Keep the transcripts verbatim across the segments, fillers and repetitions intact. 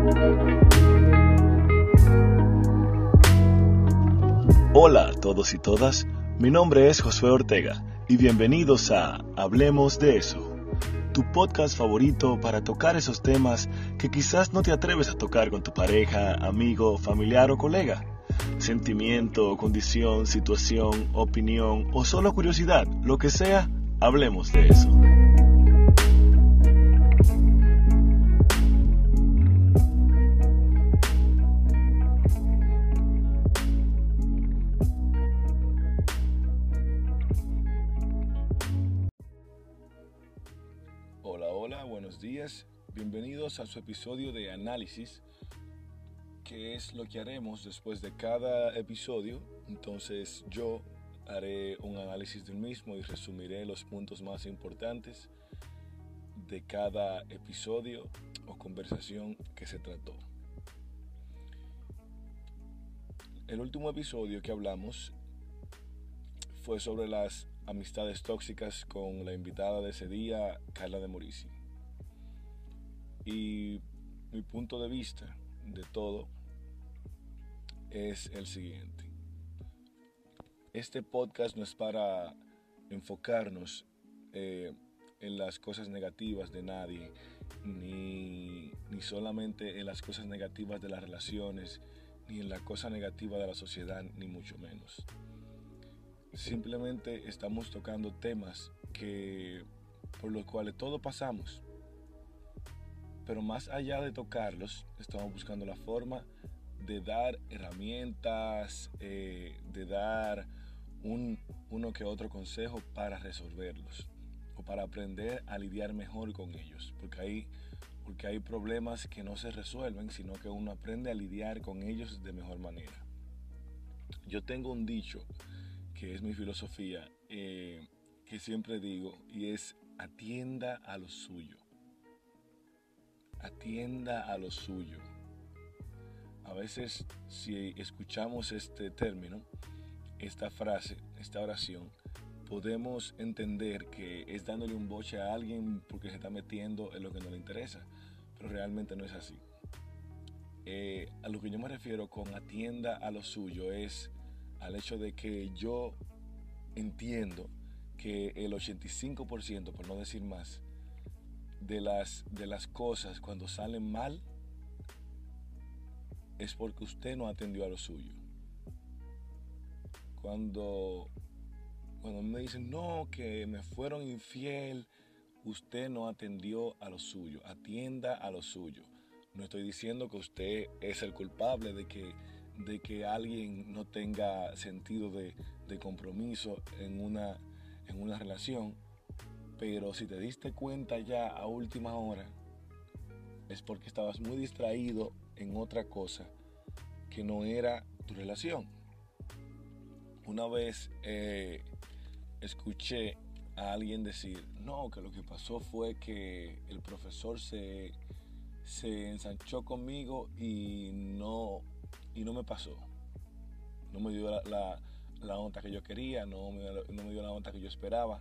Hola a todos y todas, mi nombre es Josué Ortega y bienvenidos a Hablemos de Eso, tu podcast favorito para tocar esos temas que quizás no te atreves a tocar con tu pareja, amigo, familiar o colega. Sentimiento, condición, situación, opinión o solo curiosidad, lo que sea, hablemos de eso. Hola, hola, buenos días. Bienvenidos a su episodio de análisis, que es lo que haremos después de cada episodio. Entonces yo haré un análisis del mismo y resumiré los puntos más importantes de cada episodio o conversación que se trató. El último episodio que hablamos fue sobre las amistades tóxicas con la invitada de ese día, Carla de Morici. Y mi punto de vista de todo es el siguiente. Este podcast no es para enfocarnos eh, en las cosas negativas de nadie, ni, ni solamente en las cosas negativas de las relaciones, ni en la cosa negativa de la sociedad, ni mucho menos. Simplemente estamos tocando temas que, por los cuales todos pasamos, pero más allá de tocarlos, estamos buscando la forma de dar herramientas, eh, de dar un, uno que otro consejo para resolverlos o para aprender a lidiar mejor con ellos, porque hay, porque hay problemas que no se resuelven, sino que uno aprende a lidiar con ellos de mejor manera. Yo tengo un dicho que es mi filosofía, eh, que siempre digo, y es: atienda a lo suyo. Atienda a lo suyo. A veces, si escuchamos este término, esta frase, esta oración, podemos entender que es dándole un boche a alguien porque se está metiendo en lo que no le interesa, pero realmente no es así. Eh, a lo que yo me refiero con atienda a lo suyo es al hecho de que yo entiendo que el ochenta y cinco por ciento, por no decir más, de las, de las cosas cuando salen mal es porque usted no atendió a lo suyo. Cuando, cuando me dicen, no, que me fueron infiel, usted no atendió a lo suyo. Atienda a lo suyo. No estoy diciendo que usted es el culpable de que, de que alguien no tenga sentido de, de compromiso en una, en una relación, pero si te diste cuenta ya a última hora, es porque estabas muy distraído en otra cosa que no era tu relación. Una vez eh, escuché a alguien decir, no, que lo que pasó fue que el profesor se, se ensanchó conmigo y no, y no me pasó. No me dio la, la, la nota que yo quería, no me, no me dio la nota que yo esperaba.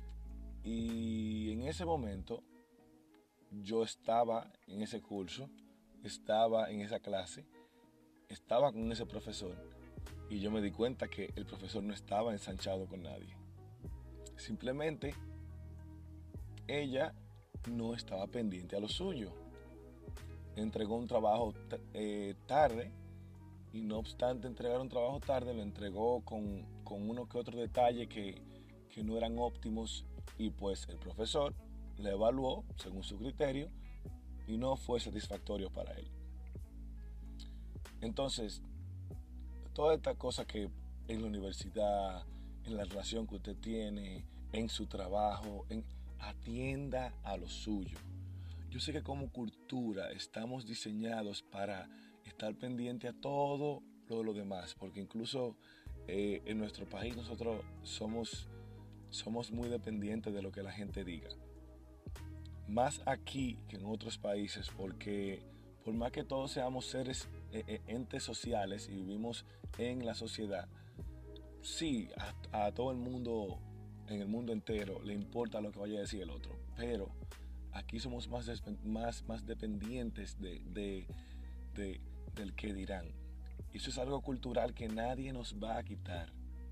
Y en ese momento yo estaba en ese curso, estaba en esa clase, estaba con ese profesor y yo me di cuenta que el profesor no estaba ensanchado con nadie. Simplemente ella no estaba pendiente a lo suyo. Entregó un trabajo eh, tarde y no obstante entregar un trabajo tarde lo entregó con, con uno que otro detalle que, que no eran óptimos y pues el profesor le evaluó según su criterio y no fue satisfactorio para él. Entonces, toda esta cosa que en la universidad, en la relación que usted tiene, en su trabajo, en, atienda a lo suyo. Yo sé que como cultura estamos diseñados para estar pendiente a todo lo de lo demás, porque incluso eh, en nuestro país nosotros somos, somos muy dependientes de lo que la gente diga. Más aquí que en otros países, porque por más que todos seamos seres, eh, entes sociales y vivimos en la sociedad, sí, a, a todo el mundo, en el mundo entero, le importa lo que vaya a decir el otro, pero aquí somos más, más, más dependientes de, de, de, del qué dirán. Eso es algo cultural que nadie nos va a quitar.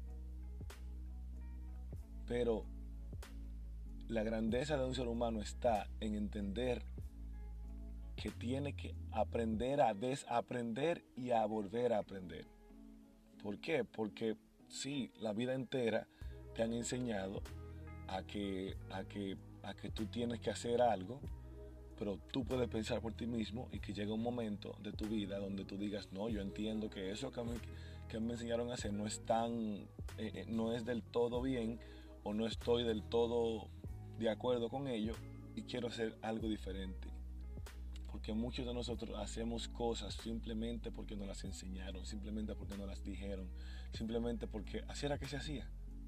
Pero la grandeza de un ser humano está en entender que tiene que aprender a desaprender y a volver a aprender. ¿Por qué? Porque sí, la vida entera te han enseñado a que, a que, a que tú tienes que hacer algo, pero tú puedes pensar por ti mismo y que llegue un momento de tu vida donde tú digas, no, yo entiendo que eso que me, que me enseñaron a hacer no es tan, eh, no es del todo bien, o no estoy del todo de acuerdo con ello y quiero hacer algo diferente. Porque muchos de nosotros hacemos cosas simplemente porque nos las enseñaron, simplemente porque nos las dijeron, simplemente porque así era que se hacía.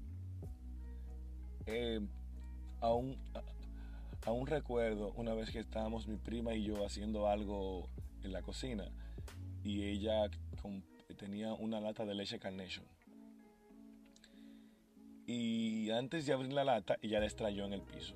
Eh, aún, aún recuerdo una vez que estábamos mi prima y yo haciendo algo en la cocina y ella con, tenía una lata de leche Carnation. Y antes de abrir la lata, ella la estrelló en el piso.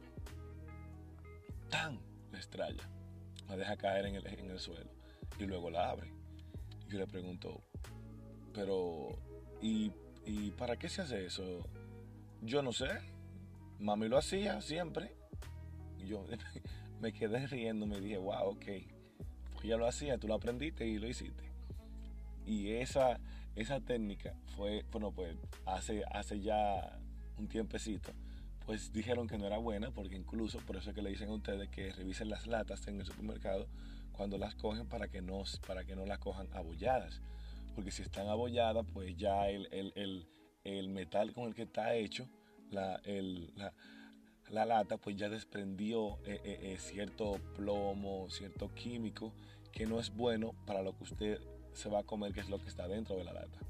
¡Tan! La estrella. La deja caer en el, en el suelo. Y luego la abre. Y yo le pregunto, pero, ¿y, ¿y para qué se hace eso? Yo no sé. Mami lo hacía siempre. Y yo me quedé riendo, me dije, wow, ok. Porque ella lo hacía, tú lo aprendiste y lo hiciste. Y esa, esa técnica fue, bueno, pues hace, hace ya un tiempecito, pues dijeron que no era buena, porque incluso por eso es que le dicen a ustedes que revisen las latas en el supermercado cuando las cogen para que no, para que no las cojan abolladas. Porque si están abolladas, pues ya el, el, el, el metal con el que está hecho, la, el, la, la lata, pues ya desprendió eh, eh, eh, cierto plomo, cierto químico que no es bueno para lo que usted se va a comer, que es lo que está dentro de la lata.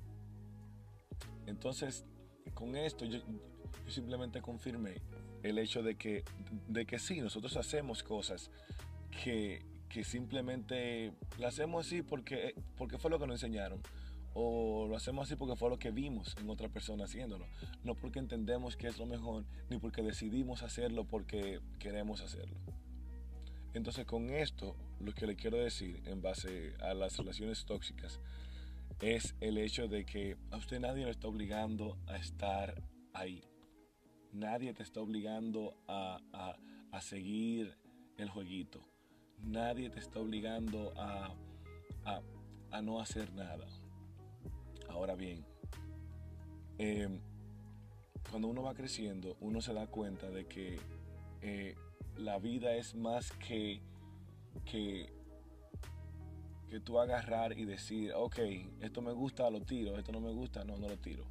Entonces, con esto yo, yo simplemente confirmé el hecho de que, de que sí, nosotros hacemos cosas que, que simplemente las hacemos así porque, porque fue lo que nos enseñaron, o lo hacemos así porque fue lo que vimos en otra persona haciéndolo, no porque entendemos que es lo mejor, ni porque decidimos hacerlo porque queremos hacerlo. Entonces, con esto, lo que le quiero decir en base a las relaciones tóxicas es el hecho de que a usted nadie lo está obligando a estar ahí. Nadie te está obligando a, a, a seguir el jueguito. Nadie te está obligando a, a, a no hacer nada. Ahora bien, eh, cuando uno va creciendo, uno se da cuenta de que eh, la vida es más que, que, que tú agarrar y decir, ok, esto me gusta, lo tiro, esto no me gusta, no, no lo tiro.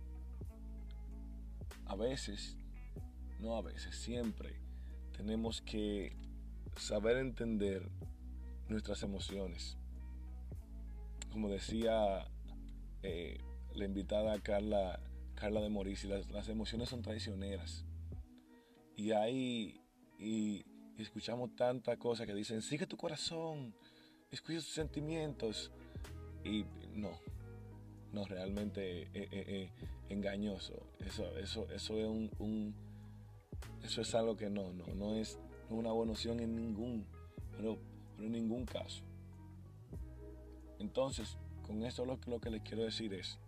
A veces, no a veces, siempre tenemos que saber entender nuestras emociones. Como decía eh, la invitada Carla, Carla de Morici, las, las emociones son traicioneras. Y hay, y, y escuchamos tantas cosas que dicen, sigue tu corazón, escucha tus sentimientos. Y no, no, realmente eh, eh, eh, engañoso. Eso, eso, eso es un, un, eso es algo que no, no, no es una buena opción en ningún, pero, pero en ningún caso. Entonces, con esto lo, lo que les quiero decir es,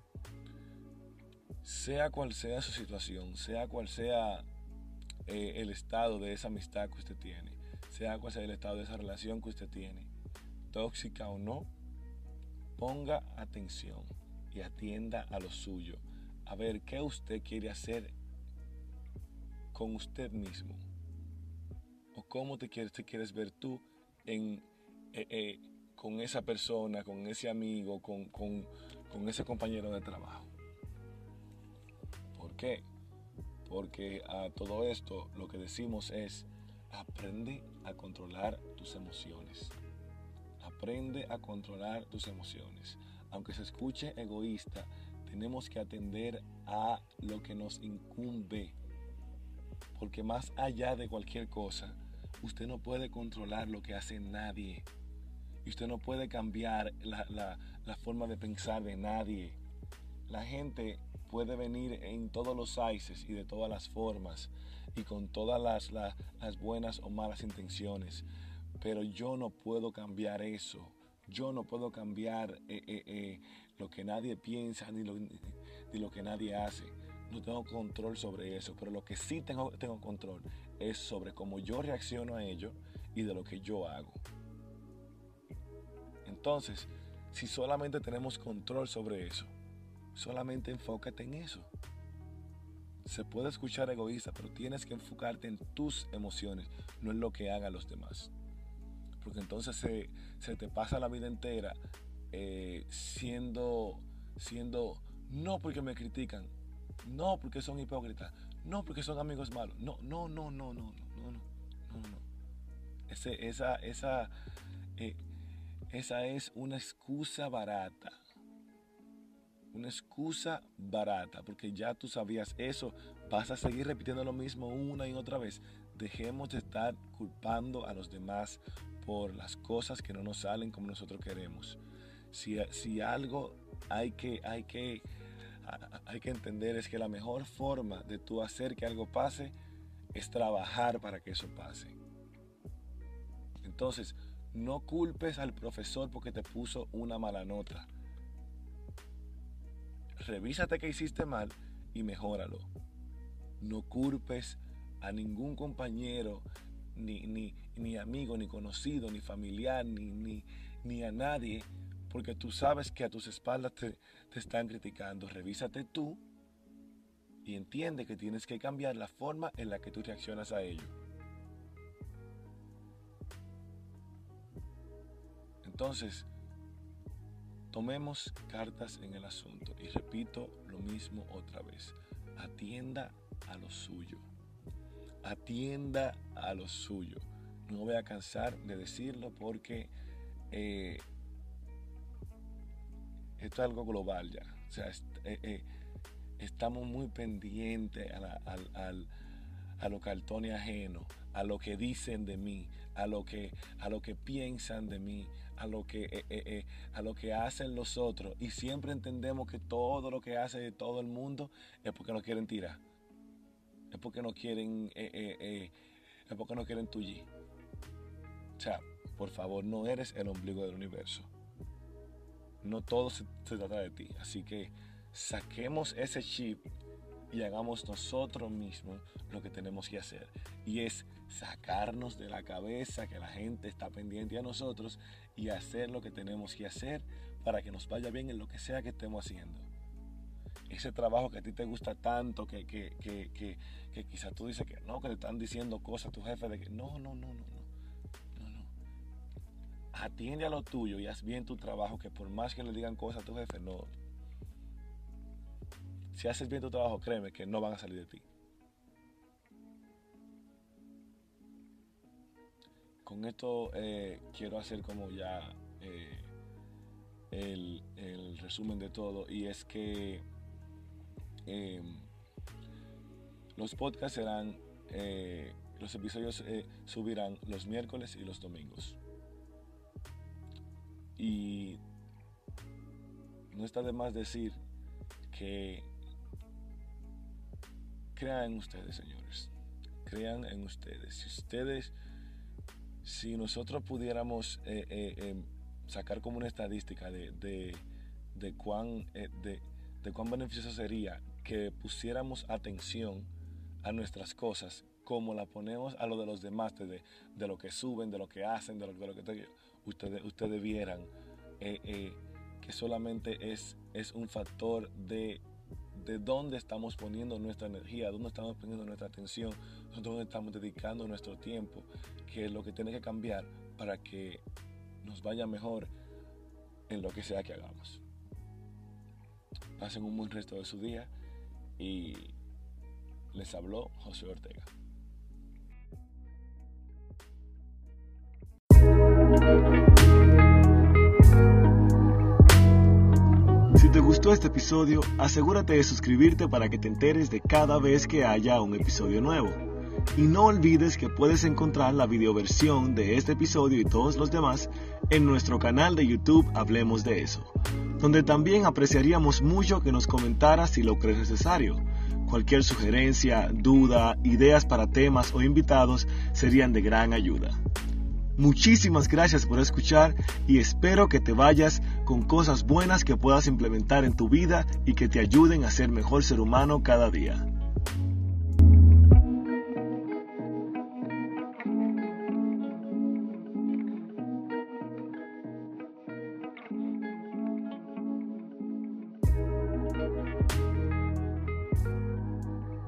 sea cual sea su situación, sea cual sea eh, el estado de esa amistad que usted tiene, sea cual sea el estado de esa relación que usted tiene, tóxica o no, ponga atención y atienda a lo suyo, a ver qué usted quiere hacer con usted mismo, o cómo te quieres, te quieres ver tú en, eh, eh, con esa persona, con ese amigo, con, con, con ese compañero de trabajo. ¿Por qué? Porque a todo esto lo que decimos es, aprende a controlar tus emociones. Aprende a controlar tus emociones. Aunque se escuche egoísta, tenemos que atender a lo que nos incumbe. Porque más allá de cualquier cosa, usted no puede controlar lo que hace nadie. Y usted no puede cambiar la, la, la forma de pensar de nadie. La gente puede venir en todos los sizes y de todas las formas y con todas las, las, las buenas o malas intenciones. Pero yo no puedo cambiar eso. yo no puedo cambiar eh, eh, eh, lo que nadie piensa ni lo, ni lo que nadie hace. No tengo control sobre eso, pero lo que sí tengo, tengo control es sobre cómo yo reacciono a ello y de lo que yo hago. Entonces, si solamente tenemos control sobre eso, solamente enfócate en eso. Se puede escuchar egoísta, pero tienes que enfocarte en tus emociones, no en lo que hagan los demás. Porque entonces se, se te pasa la vida entera eh, siendo, siendo, no porque me critican, no porque son hipócritas, no porque son amigos malos, no, no, no, no, no, no, no, no, no. Ese, esa, esa, eh, esa es una excusa barata. Una excusa barata, porque ya tú sabías eso, vas a seguir repitiendo lo mismo una y otra vez. Dejemos de estar culpando a los demás por las cosas que no nos salen como nosotros queremos. Si, si algo hay que, hay, que, hay que entender es que la mejor forma de tú hacer que algo pase es trabajar para que eso pase. Entonces, no culpes al profesor porque te puso una mala nota. Revísate qué hiciste mal y mejóralo. No culpes a ningún compañero, ni, ni, ni amigo, ni conocido, ni familiar, ni, ni, ni a nadie, porque tú sabes que a tus espaldas te, te están criticando. Revísate tú y entiende que tienes que cambiar la forma en la que tú reaccionas a ello. Entonces, tomemos cartas en el asunto y repito lo mismo otra vez. Atienda a lo suyo. Atienda a lo suyo. No voy a cansar de decirlo porque eh, esto es algo global ya. O sea, est- eh, eh, estamos muy pendientes a, la, a, a, a lo cartón ajeno, a lo que dicen de mí, a lo que, a lo que piensan de mí, a lo que eh, eh, eh, a lo que hacen los otros, y siempre entendemos que todo lo que hace todo el mundo es porque no quieren tirar, es porque no quieren eh, eh, eh, es porque no quieren tullir. O sea, por favor, no eres el ombligo del universo, no todo se, se trata de ti, así que saquemos ese chip y hagamos nosotros mismos lo que tenemos que hacer, y es sacarnos de la cabeza que la gente está pendiente a nosotros y hacer lo que tenemos que hacer para que nos vaya bien en lo que sea que estemos haciendo. Ese trabajo que a ti te gusta tanto, que, que, que, que, que quizás tú dices que no, que te están diciendo cosas a tu jefe de que no, no, no, no, no, no, no. Atiende a lo tuyo y haz bien tu trabajo, que por más que le digan cosas a tu jefe, no. Si haces bien tu trabajo, créeme que no van a salir de ti. Con esto eh, quiero hacer como ya eh, el, el resumen de todo, y es que eh, los podcasts serán, eh, los episodios eh, subirán los miércoles y los domingos. Y no está de más decir que crean en ustedes, señores. Crean en ustedes. Si ustedes, si nosotros pudiéramos eh, eh, eh, sacar como una estadística de, de, de, cuán, eh, de, de cuán beneficioso sería que pusiéramos atención a nuestras cosas como la ponemos a lo de los demás, de, de lo que suben, de lo que hacen, de lo, de lo que te, ustedes, ustedes vieran eh, eh, que solamente es, es un factor de de dónde estamos poniendo nuestra energía, dónde estamos poniendo nuestra atención, dónde estamos dedicando nuestro tiempo, que es lo que tiene que cambiar para que nos vaya mejor en lo que sea que hagamos. Pasen un buen resto de su día y les habló José Ortega. Si te gustó este episodio, asegúrate de suscribirte para que te enteres de cada vez que haya un episodio nuevo. Y no olvides que puedes encontrar la videoversión de este episodio y todos los demás en nuestro canal de YouTube Hablemos de Eso, donde también apreciaríamos mucho que nos comentaras si lo crees necesario. Cualquier sugerencia, duda, ideas para temas o invitados serían de gran ayuda. Muchísimas gracias por escuchar y espero que te vayas con cosas buenas que puedas implementar en tu vida y que te ayuden a ser mejor ser humano cada día.